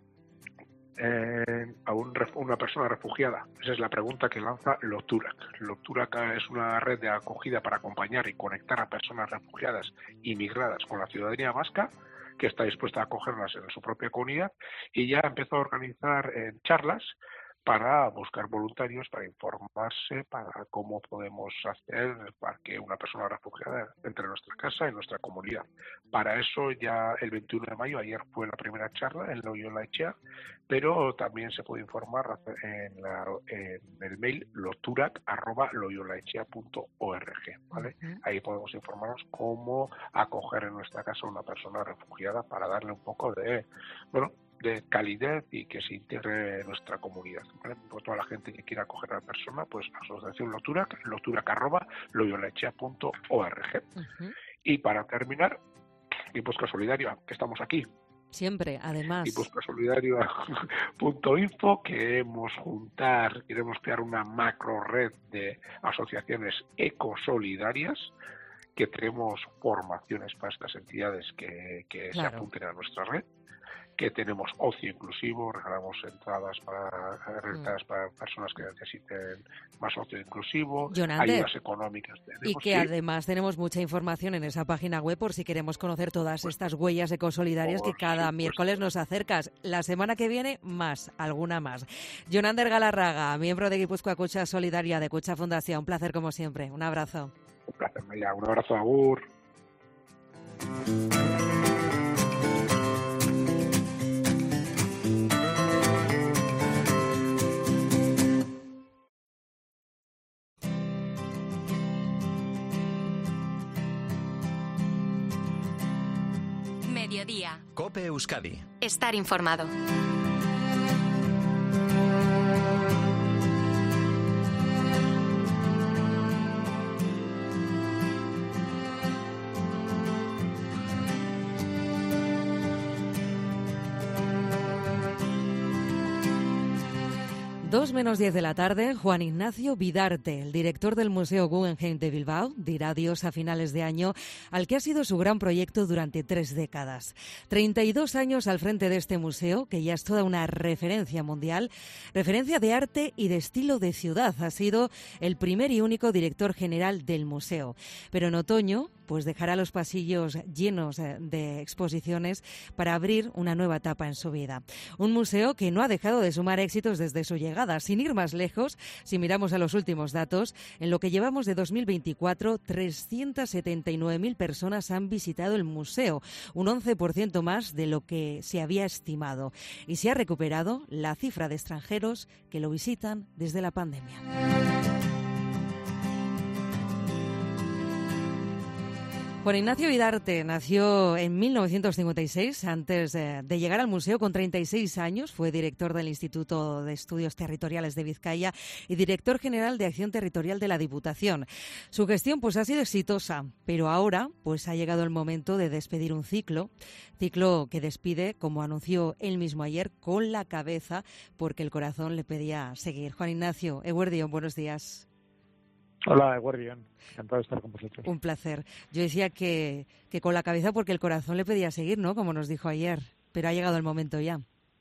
a una persona refugiada. Esa es la pregunta que lanza Loturak. Loturak es una red de acogida para acompañar y conectar a personas refugiadas y migradas con la ciudadanía vasca, que está dispuesta a acogerlas en su propia comunidad, y ya empezó a organizar charlas para buscar voluntarios, para informarse, para cómo podemos hacer para que una persona refugiada entre en nuestra casa, en nuestra comunidad. Para eso ya el 21 de mayo, ayer fue la primera charla en Loyola Etxea, pero también se puede informar en el mail loturak@loyolaetxea.org, ¿vale? Ahí podemos informarnos cómo acoger en nuestra casa a una persona refugiada para darle un poco de calidad y que se integre en nuestra comunidad, ¿vale? Por toda la gente que quiera acoger a la persona, pues asociación loturak@loyolaetxea.org. Y para terminar, Guipúzcoa Solidaria, que estamos aquí. Siempre, además. Guipúzcoasolidaria.info, queremos crear una macro red de asociaciones ecosolidarias, que tenemos formaciones para estas entidades que se apunten a nuestra red, que tenemos ocio inclusivo, regalamos entradas para personas que necesiten más ocio inclusivo, ayudas económicas. Y que además tenemos mucha información en esa página web por si queremos conocer todas estas huellas ecosolidarias que cada miércoles nos acercas. La semana que viene, alguna más. Jonander Galarraga, miembro de Guipúzcoa Kutxa Solidaria de Kutxa Fundación. Un placer como siempre. Un abrazo. Un placer, Maya. Un abrazo, agur. Mediodía. COPE Euskadi. Estar informado. Dos menos 10 de la tarde, Juan Ignacio Vidarte, el director del Museo Guggenheim de Bilbao, dirá adiós a finales de año al que ha sido su gran proyecto durante 3 décadas. 32 años al frente de este museo, que ya es toda una referencia mundial, referencia de arte y de estilo de ciudad. Ha sido el primer y único director general del museo. Pero en otoño, pues dejará los pasillos llenos de exposiciones para abrir una nueva etapa en su vida. Un museo que no ha dejado de sumar éxitos desde su llegada. Sin ir más lejos, si miramos a los últimos datos, en lo que llevamos de 2024, 379.000 personas han visitado el museo, un 11% más de lo que se había estimado. Y se ha recuperado la cifra de extranjeros que lo visitan desde la pandemia. Juan Ignacio Vidarte nació en 1956. Antes de llegar al museo, con 36 años, fue director del Instituto de Estudios Territoriales de Vizcaya y director general de Acción Territorial de la Diputación. Su gestión pues ha sido exitosa, pero ahora pues ha llegado el momento de despedir un ciclo que despide, como anunció él mismo ayer, con la cabeza, porque el corazón le pedía seguir. Juan Ignacio, Eguerdión, buenos días. Hola, Eguerdión. Encantado de estar con vosotros. Un placer. Yo decía que con la cabeza porque el corazón le pedía seguir, ¿no? Como nos dijo ayer. Pero ha llegado el momento ya.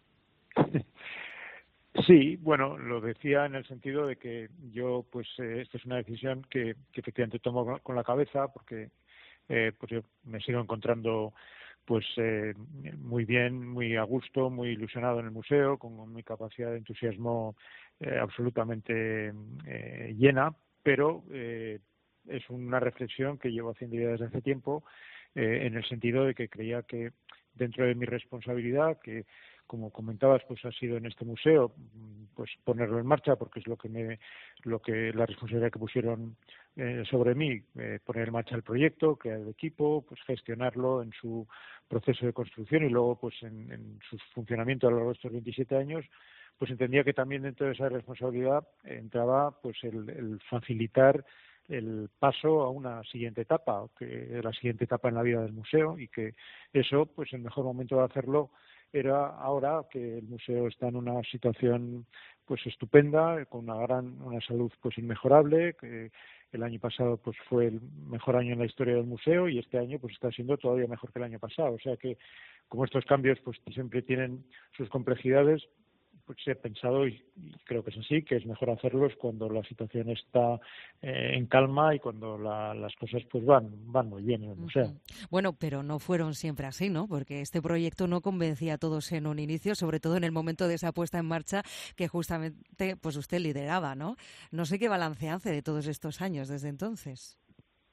Sí, bueno, lo decía en el sentido de que yo, pues, esta es una decisión que efectivamente tomo con la cabeza porque pues yo me sigo encontrando pues muy bien, muy a gusto, muy ilusionado en el museo, con mi capacidad de entusiasmo absolutamente llena, pero es una reflexión que llevo haciendo ya desde hace tiempo, en el sentido de que creía que dentro de mi responsabilidad, que como comentabas, pues ha sido en este museo, pues ponerlo en marcha, porque es lo que la responsabilidad que pusieron sobre mí, poner en marcha el proyecto, crear el equipo, pues gestionarlo en su proceso de construcción y luego pues en su funcionamiento a lo largo de estos 27 años, pues entendía que también dentro de esa responsabilidad entraba pues el facilitar el paso a una siguiente etapa, que la siguiente etapa en la vida del museo, y que eso, pues el mejor momento de hacerlo era ahora que el museo está en una situación pues estupenda, con una salud pues inmejorable, que el año pasado pues fue el mejor año en la historia del museo y este año pues está siendo todavía mejor que el año pasado. O sea que como estos cambios pues siempre tienen sus complejidades, pues he pensado y creo que es así, que es mejor hacerlos cuando la situación está en calma y cuando las cosas pues van muy bien en el museo. Bueno, pero no fueron siempre así, ¿no? Porque este proyecto no convencía a todos en un inicio, sobre todo en el momento de esa puesta en marcha que justamente pues usted lideraba, ¿no? No sé qué balance hace de todos estos años desde entonces.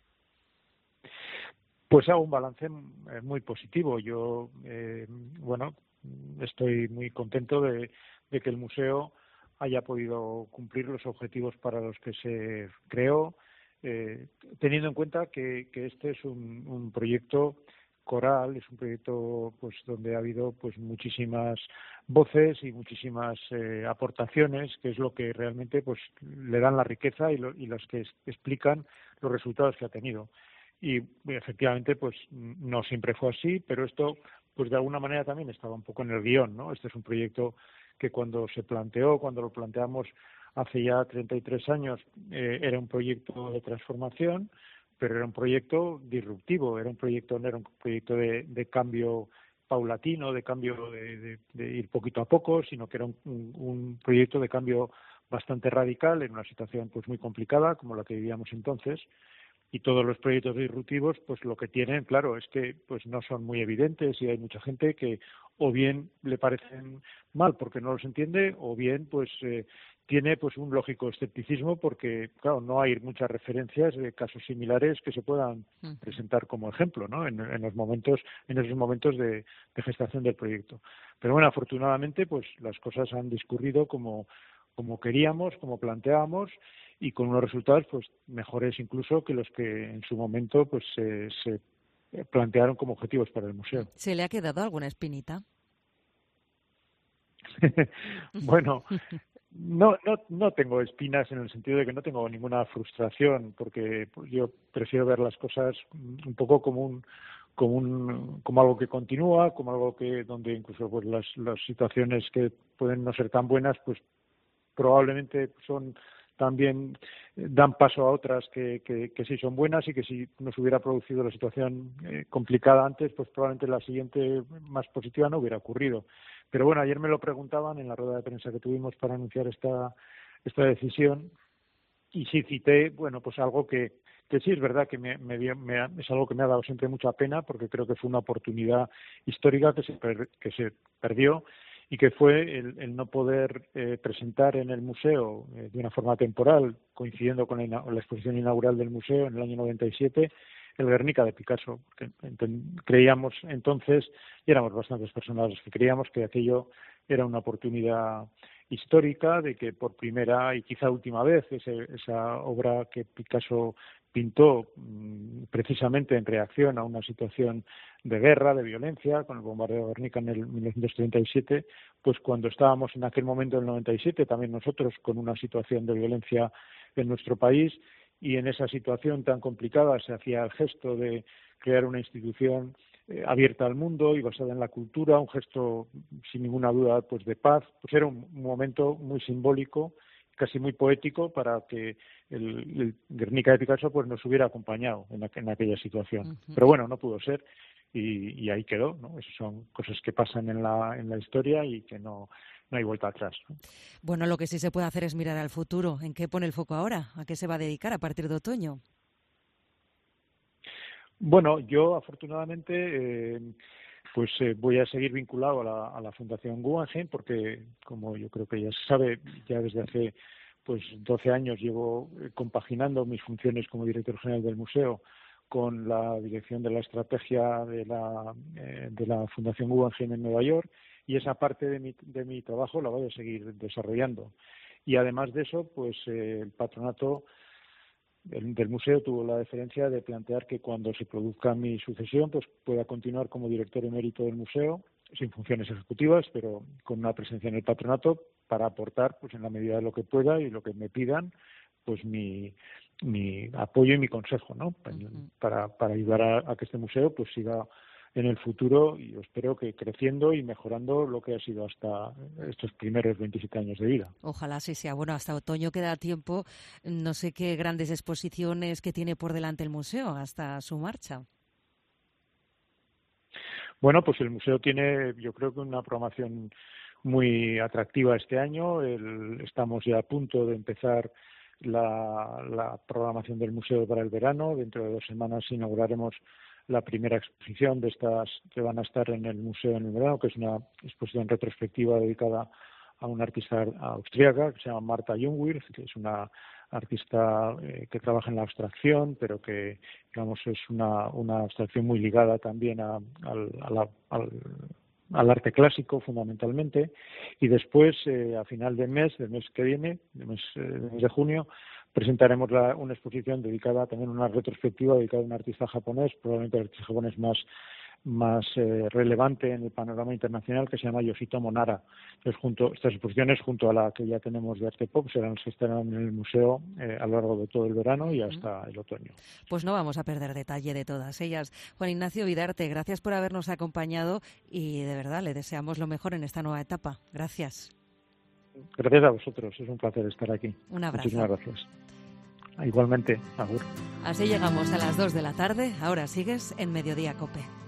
Pues hago un balance muy positivo. Yo, estoy muy contento de que el museo haya podido cumplir los objetivos para los que se creó, teniendo en cuenta que este es un proyecto coral, es un proyecto pues donde ha habido pues muchísimas voces y muchísimas aportaciones, que es lo que realmente pues le dan la riqueza y las que explican los resultados que ha tenido. Y efectivamente pues no siempre fue así, pero esto pues de alguna manera también estaba un poco en el guión, ¿no? Este es un proyecto que cuando lo planteamos hace ya 33 años, era un proyecto de transformación, pero era un proyecto disruptivo, no era un proyecto de cambio paulatino, de cambio de ir poquito a poco, sino que era un proyecto de cambio bastante radical en una situación pues muy complicada como la que vivíamos entonces. Y todos los proyectos disruptivos, pues lo que tienen, claro, es que pues no son muy evidentes y hay mucha gente que o bien le parecen mal porque no los entiende o bien pues tiene pues un lógico escepticismo porque, claro, no hay muchas referencias de casos similares que se puedan presentar como ejemplo, ¿no? En esos momentos de gestación del proyecto. Pero bueno, afortunadamente pues las cosas han discurrido como queríamos, como planteábamos, y con unos resultados pues mejores incluso que los que en su momento pues se plantearon como objetivos para el museo. ¿Se le ha quedado alguna espinita? Bueno, no tengo espinas en el sentido de que no tengo ninguna frustración, porque yo prefiero ver las cosas un poco como algo que continúa, como algo que donde incluso pues las situaciones que pueden no ser tan buenas pues probablemente también dan paso a otras que sí son buenas y que si no se hubiera producido la situación complicada antes, pues probablemente la siguiente más positiva no hubiera ocurrido. Pero bueno, ayer me lo preguntaban en la rueda de prensa que tuvimos para anunciar esta decisión y sí cité, bueno, pues algo que sí es verdad que es algo que me ha dado siempre mucha pena porque creo que fue una oportunidad histórica que se perdió y que fue el no poder presentar en el museo de una forma temporal, coincidiendo con la exposición inaugural del museo en el año 97, el Guernica de Picasso, porque creíamos entonces, y éramos bastantes personas los que creíamos que aquello era una oportunidad histórica de que por primera y quizá última vez esa obra que Picasso pintó precisamente en reacción a una situación de guerra, de violencia, con el bombardeo de Guernica en el 1937, pues cuando estábamos en aquel momento, en el 97, también nosotros con una situación de violencia en nuestro país, y en esa situación tan complicada se hacía el gesto de crear una institución abierta al mundo y basada en la cultura, un gesto sin ninguna duda pues de paz. Pues era un momento muy simbólico, casi muy poético, para que el Guernica de Picasso pues nos hubiera acompañado en aquella situación. Uh-huh. Pero bueno, no pudo ser y ahí quedó, ¿no? Esas son cosas que pasan en la historia y que no hay vuelta atrás, ¿no? Bueno, lo que sí se puede hacer es mirar al futuro. ¿En qué pone el foco ahora? ¿A qué se va a dedicar a partir de otoño? Bueno, yo afortunadamente voy a seguir vinculado a la Fundación Guggenheim, porque como yo creo que ya se sabe, ya desde hace 12 años llevo compaginando mis funciones como director general del museo con la dirección de la estrategia de la Fundación Guggenheim en Nueva York, y esa parte de mi trabajo la voy a seguir desarrollando. Y además de eso, el patronato del museo tuvo la deferencia de plantear que cuando se produzca mi sucesión, pueda continuar como director emérito del museo, sin funciones ejecutivas, pero con una presencia en el patronato para aportar, en la medida de lo que pueda y lo que me pidan, mi apoyo y mi consejo, ¿no? Uh-huh. Para ayudar a que este museo siga en el futuro, y yo espero que creciendo y mejorando lo que ha sido hasta estos primeros 27 años de vida. Ojalá así sea. Bueno, hasta otoño queda tiempo. No sé qué grandes exposiciones que tiene por delante el museo hasta su marcha. Bueno, el museo tiene, yo creo que una programación muy atractiva este año. Estamos ya a punto de empezar la programación del museo para el verano. Dentro de 2 semanas inauguraremos la primera exposición de estas que van a estar en el museo en el verano, que es una exposición retrospectiva dedicada a una artista austríaca que se llama Martha Jungwirth, que es una artista que trabaja en la abstracción, pero que digamos es una abstracción muy ligada también al arte clásico fundamentalmente. Y después a final del mes que viene, el mes de junio, presentaremos una exposición dedicada también a una retrospectiva dedicada a un artista japonés, probablemente el artista japonés más relevante en el panorama internacional, que se llama Yoshitomo Nara. Entonces, estas exposiciones, junto a la que ya tenemos de arte pop, serán las que estarán en el museo a lo largo de todo el verano y hasta el otoño. Pues no vamos a perder detalle de todas ellas. Juan Ignacio Vidarte, gracias por habernos acompañado y de verdad le deseamos lo mejor en esta nueva etapa. Gracias. Gracias a vosotros, es un placer estar aquí. Un abrazo. Muchísimas gracias. Igualmente, agur. Así llegamos a las 2 de la tarde, ahora sigues en Mediodía COPE.